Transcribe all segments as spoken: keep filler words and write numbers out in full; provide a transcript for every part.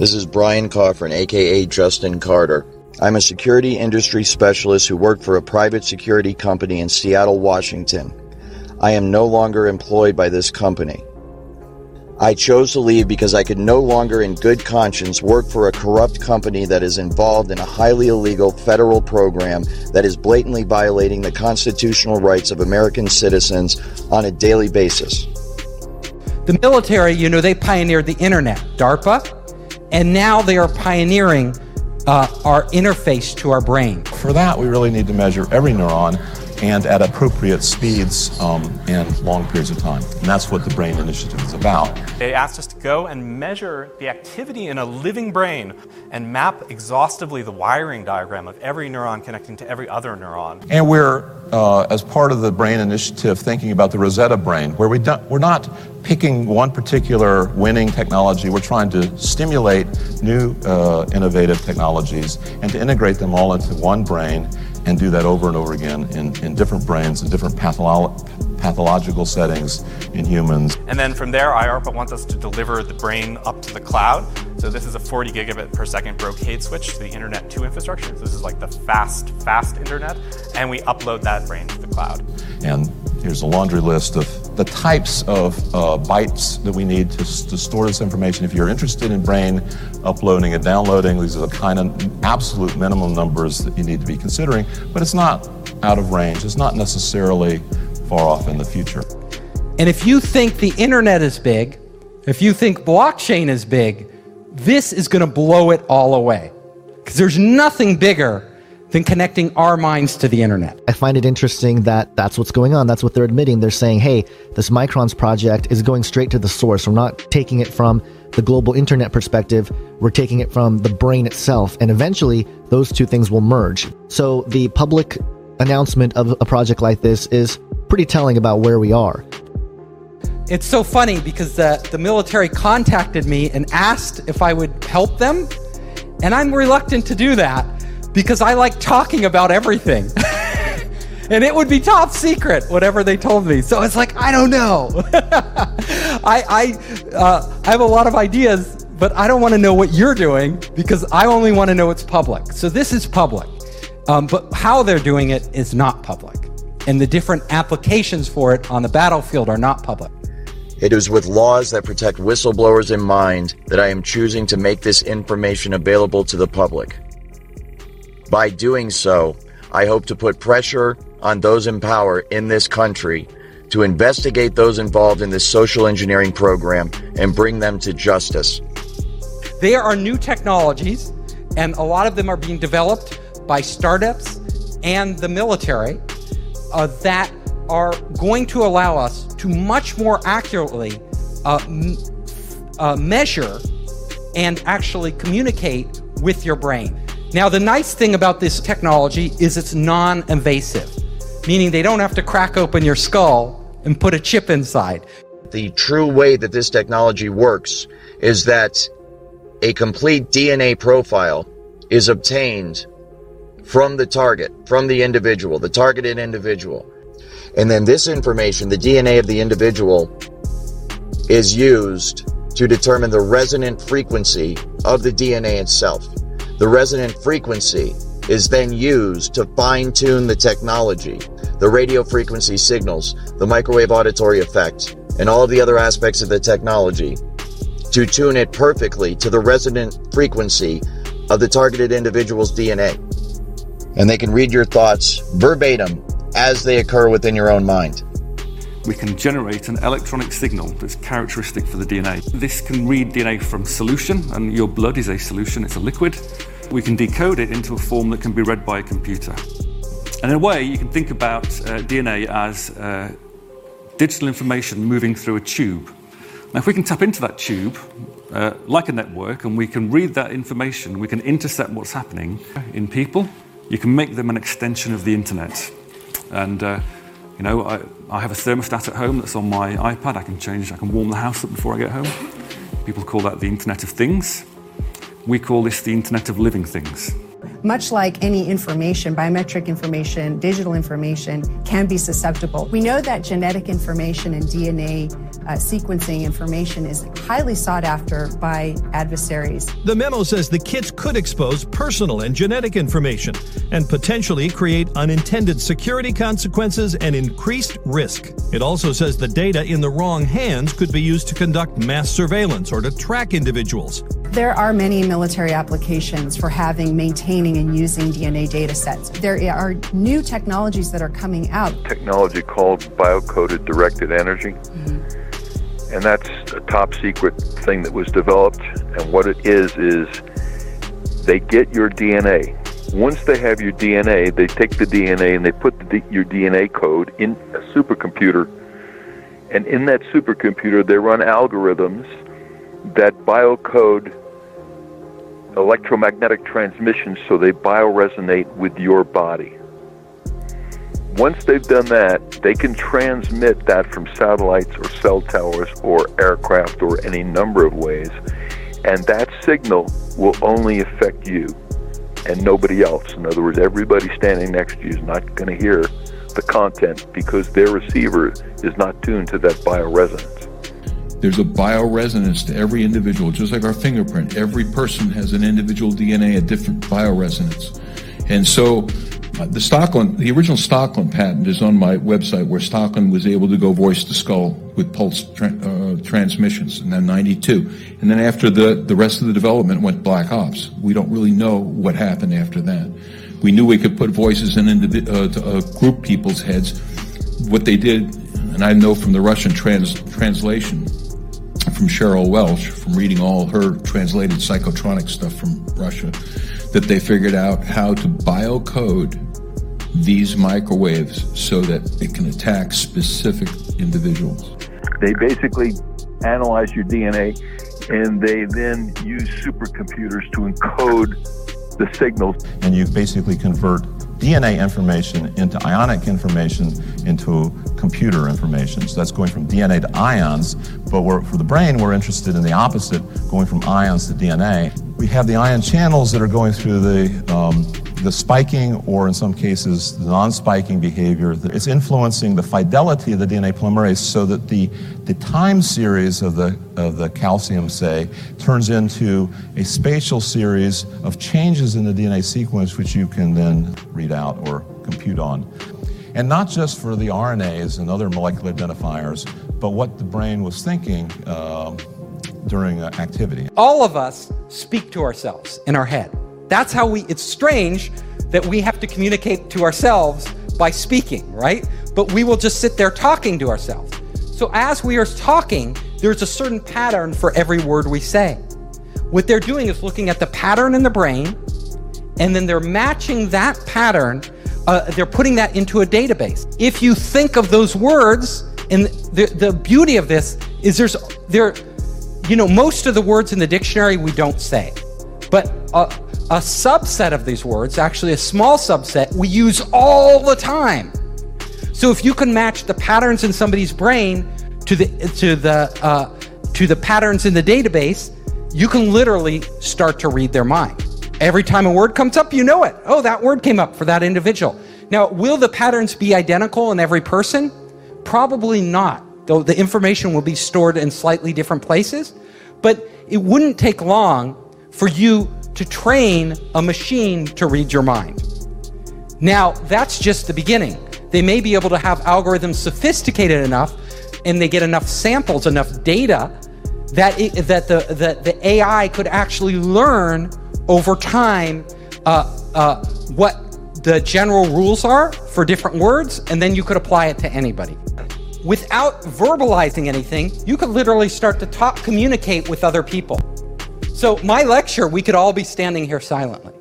This is Brian Coffrin, aka Justin Carter. I'm a security industry specialist who worked for a private security company in Seattle, Washington. I am no longer employed by this company. I chose to leave because I could no longer in good conscience work for a corrupt company that is involved in a highly illegal federal program that is blatantly violating the constitutional rights of American citizens on a daily basis. The military, you know, they pioneered the internet, DARPA, and now they are pioneering uh, our interface to our brain. For that, we really need to measure every neuron and at appropriate speeds um, and long periods of time. And that's what the Brain Initiative is about. They asked us to go and measure the activity in a living brain and map exhaustively the wiring diagram of every neuron connecting to every other neuron. And we're, uh, as part of the Brain Initiative, thinking about the Rosetta Brain, where we don't, we're not picking one particular winning technology. We're trying to stimulate new uh, innovative technologies and to integrate them all into one brain and do that over and over again in, in different brains, in different patholo- pathological settings in humans. And then from there, I A R P A wants us to deliver the brain up to the cloud. So this is a forty gigabit per second brocade switch to the Internet two infrastructure. So this is like the fast, fast internet. And we upload that brain to the cloud. And here's a laundry list of the types of uh, bytes that we need to, to store this information. If you're interested in brain uploading and downloading, these are the kind of absolute minimum numbers that you need to be considering, but it's not out of range. It's not necessarily far off in the future. And if you think the internet is big, if you think blockchain is big, this is going to blow it all away. Because there's nothing bigger than connecting our minds to the internet. I find it interesting that that's what's going on. That's what they're admitting. They're saying, hey, this Microns project is going straight to the source. We're not taking it from the global internet perspective. We're taking it from the brain itself. And eventually, those two things will merge. So the public announcement of a project like this is pretty telling about where we are. It's so funny because the, the military contacted me and asked if I would help them. And I'm reluctant to do that, because I like talking about everything. And it would be top secret, whatever they told me. So it's like, I don't know. I I, uh, I have a lot of ideas, but I don't want to know what you're doing, because I only want to know it's public. So this is public. Um, but how they're doing it is not public. And the different applications for it on the battlefield are not public. It is with laws that protect whistleblowers in mind that I am choosing to make this information available to the public. By doing so, I hope to put pressure on those in power in this country to investigate those involved in this social engineering program and bring them to justice. There are new technologies, and a lot of them are being developed by startups and the military uh, that are going to allow us to much more accurately uh, m- uh, measure and actually communicate with your brain. Now, the nice thing about this technology is it's non-invasive, meaning they don't have to crack open your skull and put a chip inside. The true way that this technology works is that a complete D N A profile is obtained from the target, from the individual, the targeted individual. And then this information, the D N A of the individual, is used to determine the resonant frequency of the D N A itself. The resonant frequency is then used to fine-tune the technology, the radio frequency signals, the microwave auditory effect, and all of the other aspects of the technology to tune it perfectly to the resonant frequency of the targeted individual's D N A. And they can read your thoughts verbatim as they occur within your own mind. We can generate an electronic signal that's characteristic for the D N A. This can read D N A from solution, and your blood is a solution, it's a liquid. We can decode it into a form that can be read by a computer. And in a way, you can think about uh, D N A as uh, digital information moving through a tube. Now, if we can tap into that tube, uh, like a network, and we can read that information, we can intercept what's happening in people, you can make them an extension of the internet. And uh, You know, I, I have a thermostat at home that's on my iPad. I can change, I can warm the house up before I get home. People call that the Internet of Things. We call this the Internet of Living Things. much like any information, biometric information, digital information can be susceptible. We know that genetic information and D N A uh, sequencing information is highly sought after by adversaries. The memo says the kits could expose personal and genetic information and potentially create unintended security consequences and increased risk. It also says the data in the wrong hands could be used to conduct mass surveillance or to track individuals. There are many military applications for having, maintaining, and using D N A data sets. There are new technologies that are coming out. Technology called biocoded directed energy. Mm-hmm. And that's a top secret thing that was developed. And what it is, is they get your D N A. Once they have your D N A, they take the D N A and they put the, your D N A code in a supercomputer. And in that supercomputer, they run algorithms that biocode electromagnetic transmissions so they bioresonate with your body. Once they've done that, they can transmit that from satellites or cell towers or aircraft or any number of ways, and that signal will only affect you and nobody else. In other words, everybody standing next to you is not going to hear the content because their receiver is not tuned to that bioresonance. There's a bioresonance to every individual, just like our fingerprint. Every person has an individual D N A, a different bioresonance. And so uh, the Stockland, the original Stockland patent is on my website, where Stockland was able to go voice to skull with pulse tra- uh, transmissions in ninety-two. And then after the, the rest of the development went black ops. We don't really know what happened after that. We knew we could put voices in indivi- uh, to, uh, group people's heads. What they did, and I know from the Russian trans- translation, from Cheryl Welch, from reading all her translated psychotronic stuff from Russia, that they figured out how to biocode these microwaves so that it can attack specific individuals. They basically analyze your D N A, and they then use supercomputers to encode the signals. And you basically convert D N A information into ionic information into computer information. So that's going from D N A to ions, but we're, for the brain, we're interested in the opposite, going from ions to D N A. We have the ion channels that are going through the um, the spiking, or in some cases, the non-spiking behavior. It's influencing the fidelity of the D N A polymerase so that the, the time series of the, of the calcium, say, turns into a spatial series of changes in the D N A sequence, which you can then read out or compute on. And not just for the R N As and other molecular identifiers, but what the brain was thinking uh, during uh, activity. All of us speak to ourselves in our head. That's how we, it's strange that we have to communicate to ourselves by speaking, right? But we will just sit there talking to ourselves. So as we are talking, there's a certain pattern for every word we say. What they're doing is looking at the pattern in the brain, and then they're matching that pattern, uh, they're putting that into a database. If you think of those words, and the, the beauty of this is there's, there, you know, most of the words in the dictionary we don't say, but uh, a subset of these words, actually a small subset, we use all the time. So if you can match the patterns in somebody's brain to the to the uh, to the patterns in the database, you can literally start to read their mind. Every time a word comes up, you know it. Oh, that word came up for that individual. Now, will the patterns be identical in every person? Probably not, though the information will be stored in slightly different places. But it wouldn't take long for you to train a machine to read your mind. Now, that's just the beginning. They may be able to have algorithms sophisticated enough, and they get enough samples, enough data, that it, that the, the, the A I could actually learn over time uh, uh, what the general rules are for different words, and then you could apply it to anybody. Without verbalizing anything, you could literally start to talk, communicate with other people. So my lecture, we could all be standing here silently.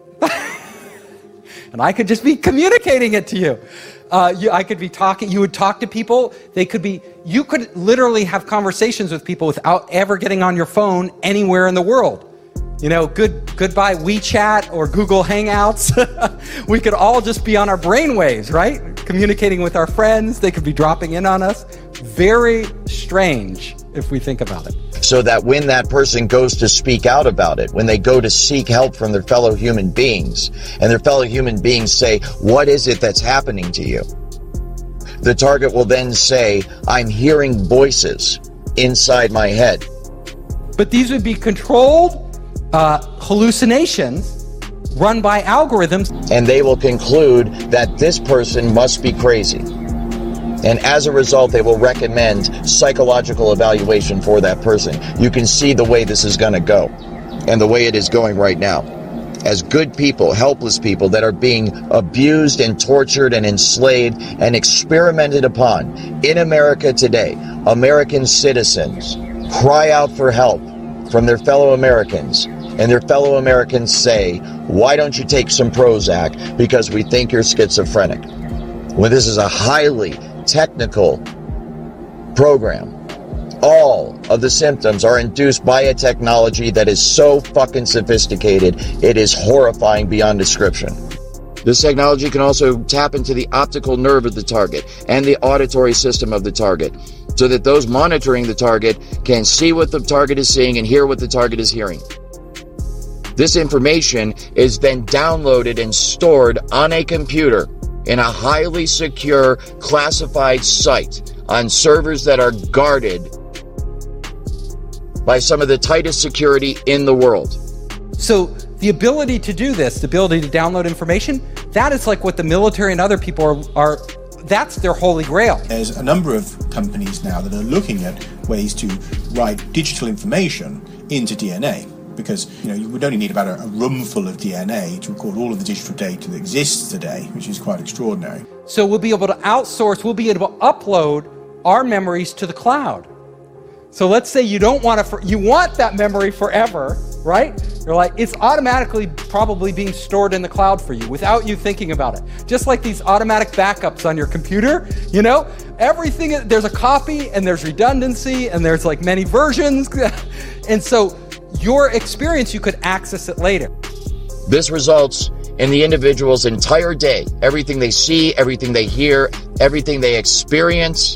And I could just be communicating it to you. Uh, you. I could be talking, you would talk to people, they could be, you could literally have conversations with people without ever getting on your phone anywhere in the world. You know, good goodbye WeChat or Google Hangouts. We could all just be on our brainwaves, right? Communicating with our friends, they could be dropping in on us. Very strange if we think about it. So that when that person goes to speak out about it, when they go to seek help from their fellow human beings, and their fellow human beings say, what is it that's happening to you? The target will then say, I'm hearing voices inside my head. But these would be controlled uh, hallucinations run by algorithms. And they will conclude that this person must be crazy. And as a result, they will recommend psychological evaluation for that person. You can see the way this is going to go, and the way it is going right now. As good people, helpless people that are being abused and tortured and enslaved and experimented upon in America today, American citizens cry out for help from their fellow Americans, and their fellow Americans say, why don't you take some Prozac because we think you're schizophrenic? When this is a highly technical program. All of the symptoms are induced by a technology that is so fucking sophisticated, it is horrifying beyond description. This technology can also tap into the optical nerve of the target and the auditory system of the target, so that those monitoring the target can see what the target is seeing and hear what the target is hearing. This information is then downloaded and stored on a computer in a highly secure, classified site on servers that are guarded by some of the tightest security in the world. So the ability to do this, the ability to download information, that is like what the military and other people are, are that's their holy grail. There's a number of companies now that are looking at ways to write digital information into D N A. Because you know you would only need about a, a room full of D N A to record all of the digital data that exists today, which is quite extraordinary. So we'll be able to outsource, we'll be able to upload our memories to the cloud. So let's say you don't want to, you want that memory forever, right? You're like, it's automatically probably being stored in the cloud for you without you thinking about it. Just like these automatic backups on your computer, you know, everything, there's a copy and there's redundancy and there's like many versions. And so your experience, you could access it later. This results in the individual's entire day, everything they see, everything they hear, everything they experience,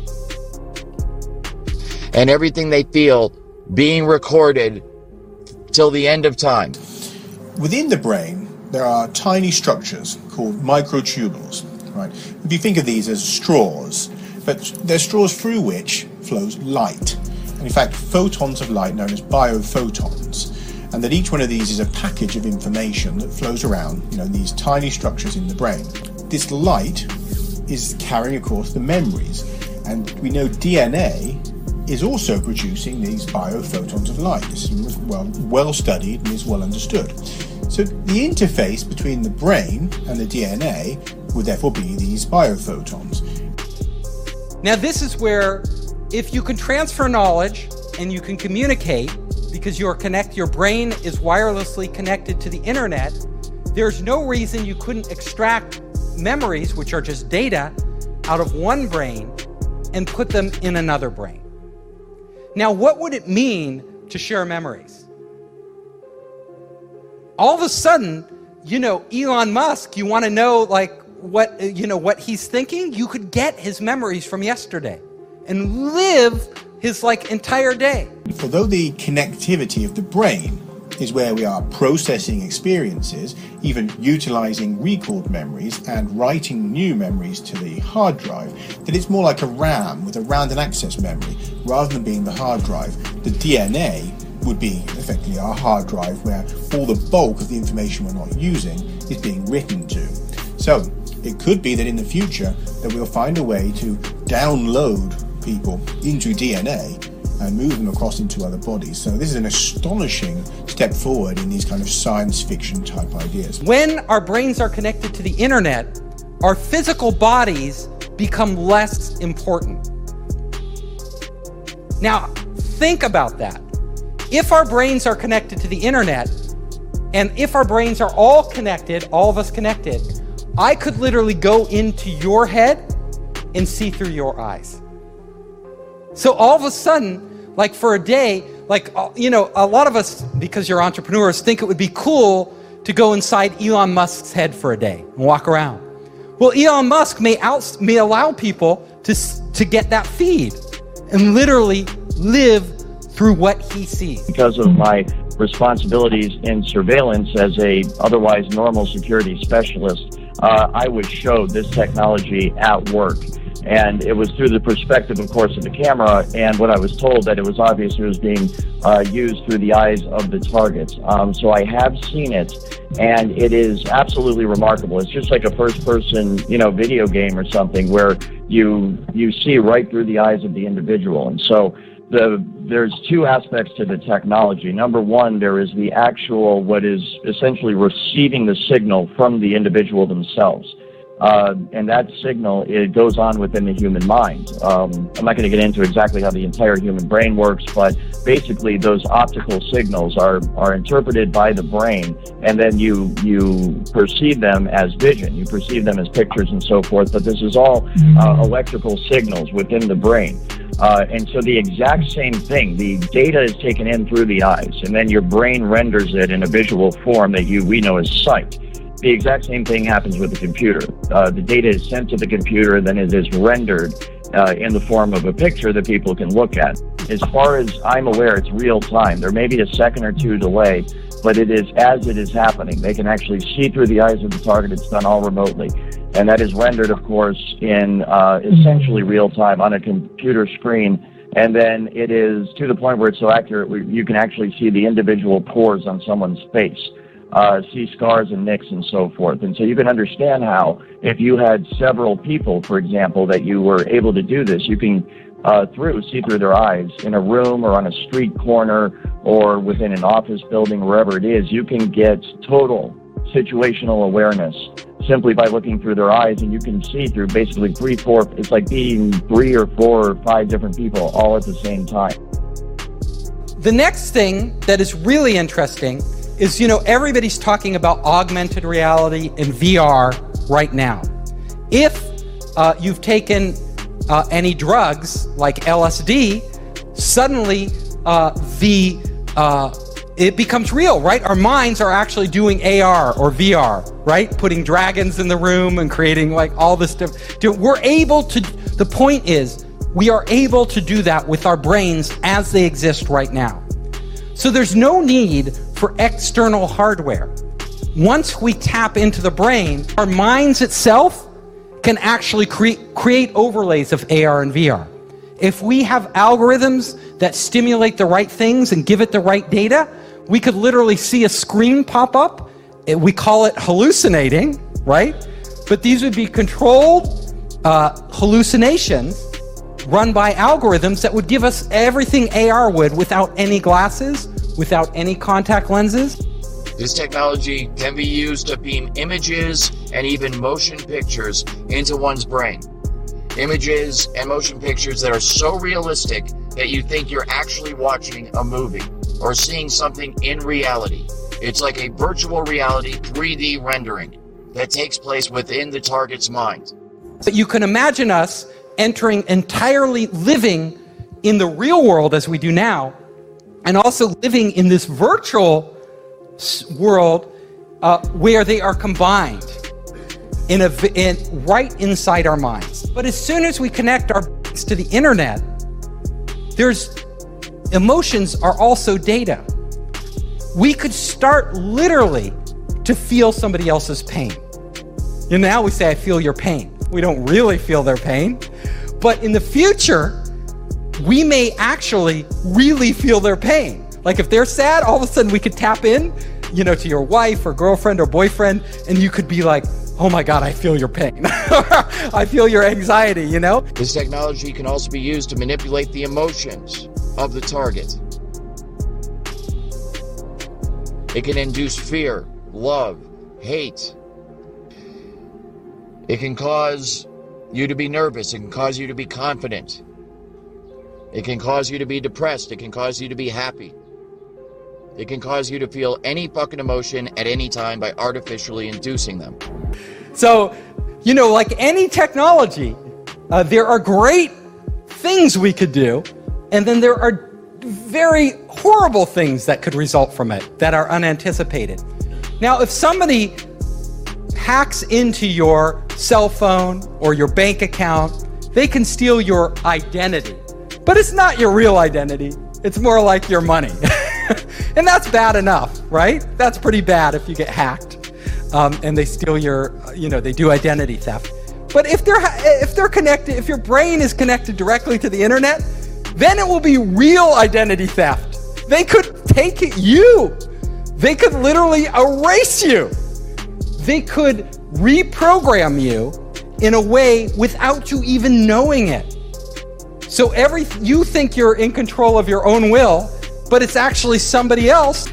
and everything they feel being recorded till the end of time. Within the brain, there are tiny structures called microtubules, right? If you think of these as straws, but they're straws through which flows light. And in fact, photons of light known as biophotons. And that each one of these is a package of information that flows around, you know, these tiny structures in the brain. This light is carrying, of course, the memories. And we know D N A is also producing these biophotons of light. This is well, well studied and is well understood. So the interface between the brain and the D N A would therefore be these biophotons. Now this is where, if you can transfer knowledge and you can communicate, because you're connect, your brain is wirelessly connected to the internet, there's no reason you couldn't extract memories, which are just data, out of one brain and put them in another brain. Now, what would it mean to share memories? All of a sudden, you know, Elon Musk, you want to know like what, you know, what he's thinking? You could get his memories from yesterday and live his like entire day. Although the connectivity of the brain is where we are processing experiences, even utilizing recalled memories and writing new memories to the hard drive, that it's more like a RAM with a random access memory rather than being the hard drive. The D N A would be effectively our hard drive where all the bulk of the information we're not using is being written to. So it could be that in the future that we'll find a way to download people into D N A and move them across into other bodies. So this is an astonishing step forward in these kind of science fiction type ideas. When our brains are connected to the internet, our physical bodies become less important. Now, think about that. If our brains are connected to the internet, and if our brains are all connected, all of us connected, I could literally go into your head and see through your eyes. So all of a sudden, like for a day, like, you know, a lot of us, because you're entrepreneurs, think it would be cool to go inside Elon Musk's head for a day and walk around. Well, Elon Musk may out, may allow people to, to get that feed and literally live through what he sees. Because of my responsibilities in surveillance as a otherwise normal security specialist, uh, I was showed this technology at work. And it was through the perspective, of course, of the camera, and what I was told that it was obvious it was being uh, used through the eyes of the targets. Um, so I have seen it, and it is absolutely remarkable. It's just like a first-person, you know, video game or something where you you see right through the eyes of the individual. And so the there's two aspects to the technology. Number one, there is the actual, what is essentially receiving the signal from the individual themselves. Uh, and that signal, it goes on within the human mind. Um, I'm not going to get into exactly how the entire human brain works, but basically those optical signals are, are interpreted by the brain, and then you you perceive them as vision. You perceive them as pictures and so forth, but this is all uh, electrical signals within the brain. Uh, and so the exact same thing, the data is taken in through the eyes, and then your brain renders it in a visual form that you we know as sight. The exact same thing happens with the computer. Uh, the data is sent to the computer, then it is rendered uh, in the form of a picture that people can look at. As far as I'm aware, it's real time. There may be a second or two delay, but it is as it is happening. They can actually see through the eyes of the target. It's done all remotely. And that is rendered, of course, in uh, essentially real time on a computer screen. And then it is to the point where it's so accurate, where you can actually see the individual pores on someone's face. Uh, see scars and nicks and so forth. And so you can understand how if you had several people, for example, that you were able to do this, you can uh, through see through their eyes in a room or on a street corner or within an office building, wherever it is, you can get total situational awareness simply by looking through their eyes, and you can see through basically three, four, it's like being three or four or five different people all at the same time. The next thing that is really interesting is, you know, everybody's talking about augmented reality and V R right now. If uh, you've taken uh, any drugs like L S D, suddenly uh, the uh, it becomes real, right? Our minds are actually doing A R or V R, right? Putting dragons in the room and creating like all this stuff. We're able to, the point is, we are able to do that with our brains as they exist right now. So there's no need for external hardware. Once we tap into the brain, our minds itself can actually cre- create overlays of A R and V R. If we have algorithms that stimulate the right things and give it the right data, we could literally see a screen pop up. It, we call it hallucinating, right? But these would be controlled uh, hallucinations run by algorithms that would give us everything A R would without any glasses, without any contact lenses. This technology can be used to beam images and even motion pictures into one's brain. Images and motion pictures that are so realistic that you think you're actually watching a movie or seeing something in reality. It's like a virtual reality three D rendering that takes place within the target's mind. But you can imagine us entering entirely living in the real world as we do now, and also living in this virtual world uh, where they are combined in a in, right inside our minds. But as soon as we connect our brains to the internet, there's emotions are also data. We could start literally to feel somebody else's pain. And now we say, I feel your pain. We don't really feel their pain. But in the future, we may actually really feel their pain. Like if they're sad, all of a sudden we could tap in, you know, to your wife or girlfriend or boyfriend, and you could be like, oh my God, I feel your pain. I feel your anxiety, you know? This technology can also be used to manipulate the emotions of the target. It can induce fear, love, hate. It can cause you to be nervous. It can cause you to be confident. It can cause you to be depressed. It can cause you to be happy. It can cause you to feel any fucking emotion at any time by artificially inducing them. So, you know, like any technology, uh, there are great things we could do, and then there are very horrible things that could result from it that are unanticipated. Now, if somebody hacks into your cell phone or your bank account, they can steal your identity. But it's not your real identity. It's more like your money. And that's bad enough, right? That's pretty bad if you get hacked um, and they steal your, you know, they do identity theft. But if they're if they're connected, if your brain is connected directly to the internet, then it will be real identity theft. They could take you. They could literally erase you. They could reprogram you in a way without you even knowing it. So every you think you're in control of your own will, but it's actually somebody else.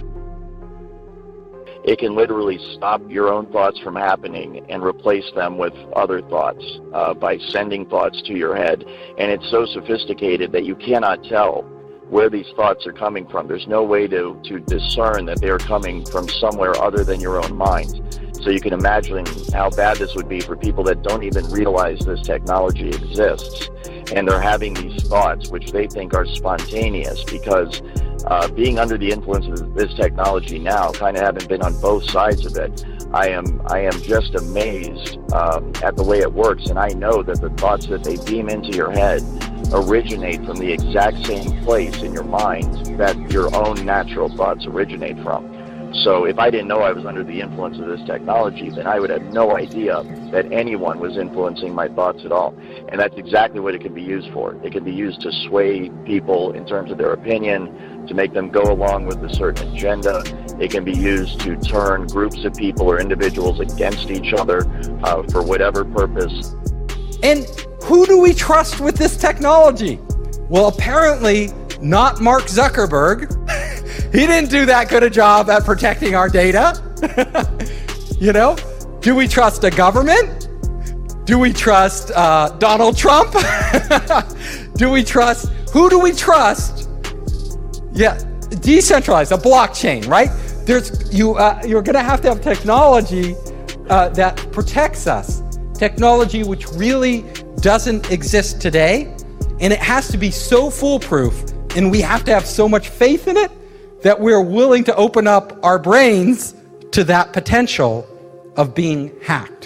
It can literally stop your own thoughts from happening and replace them with other thoughts uh, by sending thoughts to your head. And it's so sophisticated that you cannot tell where these thoughts are coming from. There's no way to, to discern that they're coming from somewhere other than your own mind. So you can imagine how bad this would be for people that don't even realize this technology exists. And they're having these thoughts, which they think are spontaneous, because uh, being under the influence of this technology now, kind of having been on both sides of it, I am I am just amazed um, at the way it works. And I know that the thoughts that they beam into your head originate from the exact same place in your mind that your own natural thoughts originate from. So if I didn't know I was under the influence of this technology, then I would have no idea that anyone was influencing my thoughts at all. And that's exactly what it can be used for. It can be used to sway people in terms of their opinion, to make them go along with a certain agenda. It can be used to turn groups of people or individuals against each other uh, for whatever purpose. And who do we trust with this technology? Well, apparently not Mark Zuckerberg. He didn't do that good a job at protecting our data. You know, do we trust a government? Do we trust uh, Donald Trump? Do we trust, who do we trust? Yeah, decentralized, a blockchain, right? There's you. Uh, you're going to have to have technology uh, that protects us. Technology which really doesn't exist today, and it has to be so foolproof, and we have to have so much faith in it that we're willing to open up our brains to that potential of being hacked.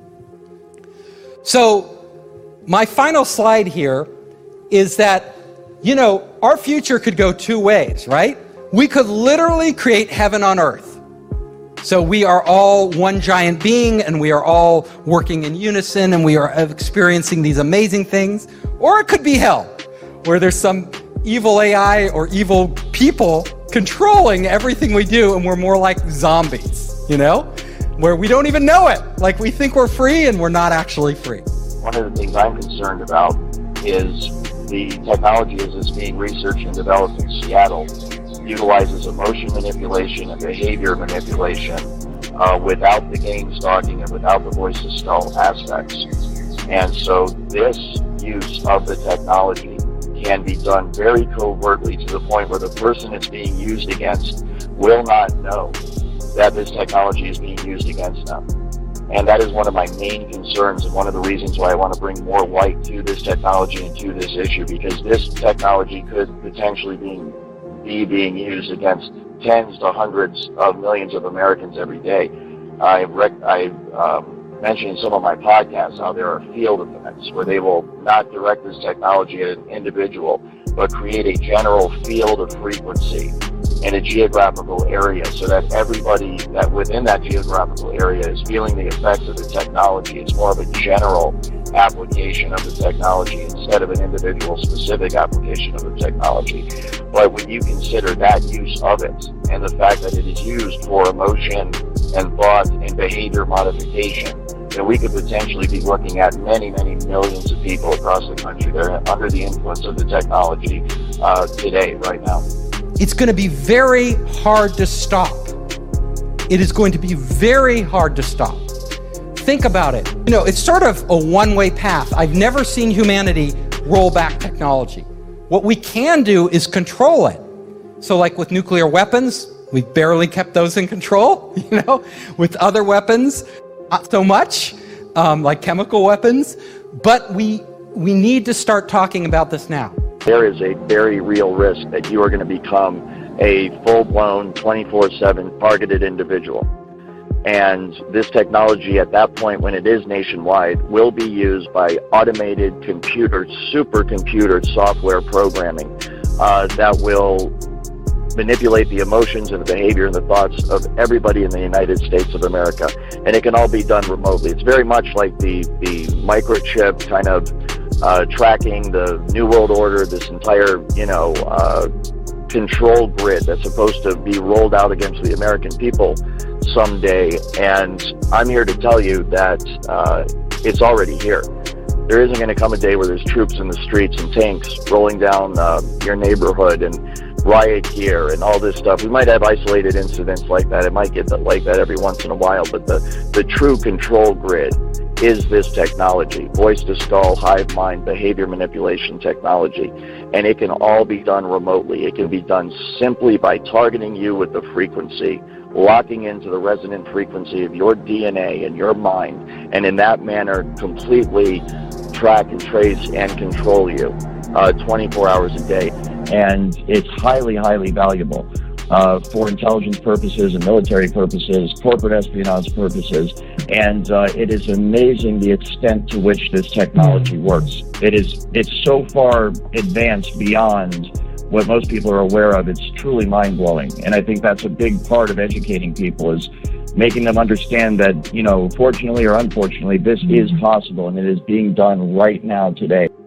So my final slide here is that, you know, our future could go two ways, right? We could literally create heaven on earth. So we are all one giant being, and we are all working in unison, and we are experiencing these amazing things. Or it could be hell, where there's some evil A I or evil people controlling everything we do, and we're more like zombies, you know, where we don't even know it. Like we think we're free and we're not actually free. One of the things I'm concerned about is the technology as it's being researched and developed in Seattle utilizes emotion manipulation and behavior manipulation uh, without the game stalking and without the voice to skull aspects. And so this use of the technology can be done very covertly to the point where the person it's being used against will not know that this technology is being used against them. And that is one of my main concerns, and one of the reasons why I want to bring more light to this technology and to this issue, because this technology could potentially be, be being used against tens to hundreds of millions of Americans every day. I've, rec- I've um, mentioned in some of my podcasts how there are field events where they will not direct this technology at an individual, but create a general field of frequency in a geographical area so that everybody that within that geographical area is feeling the effects of the technology. It's more of a general application of the technology instead of an individual specific application of the technology. But when you consider that use of it and the fact that it is used for emotion and thought and behavior modification, then we could potentially be looking at many, many millions of people across the country that are under the influence of the technology uh, today, right now. It's going to be very hard to stop. It is going to be very hard to stop. Think about it. You know, it's sort of a one-way path. I've never seen humanity roll back technology. What we can do is control it. So like with nuclear weapons, we've barely kept those in control, you know, with other weapons, not so much, um, like chemical weapons, but we we need to start talking about this now. There is a very real risk that you are going to become a full-blown twenty-four seven targeted individual. And this technology at that point, when it is nationwide, will be used by automated computer, supercomputer software programming uh, that will manipulate the emotions and the behavior and the thoughts of everybody in the United States of America. And it can all be done remotely. It's very much like the, the microchip kind of uh, tracking the New World Order, this entire, you know, uh, control grid that's supposed to be rolled out against the American people someday. And I'm here to tell you that uh, it's already here. There isn't going to come a day where there's troops in the streets and tanks rolling down uh, your neighborhood and riot gear and all this stuff. We might have isolated incidents like that. It might get like that every once in a while, but the, the true control grid is this technology, voice-to-skull, hive mind, behavior manipulation technology, and it can all be done remotely. It can be done simply by targeting you with the frequency, locking into the resonant frequency of your D N A and your mind, and in that manner completely track and trace and control you uh, twenty-four hours a day. And it's highly, highly valuable uh, for intelligence purposes and military purposes, corporate espionage purposes, and uh, it is amazing the extent to which this technology works. It is, it's so far advanced beyond what most people are aware of. It's truly mind-blowing, and I think that's a big part of educating people, is making them understand that, you know, fortunately or unfortunately, this is possible, and it is being done right now today.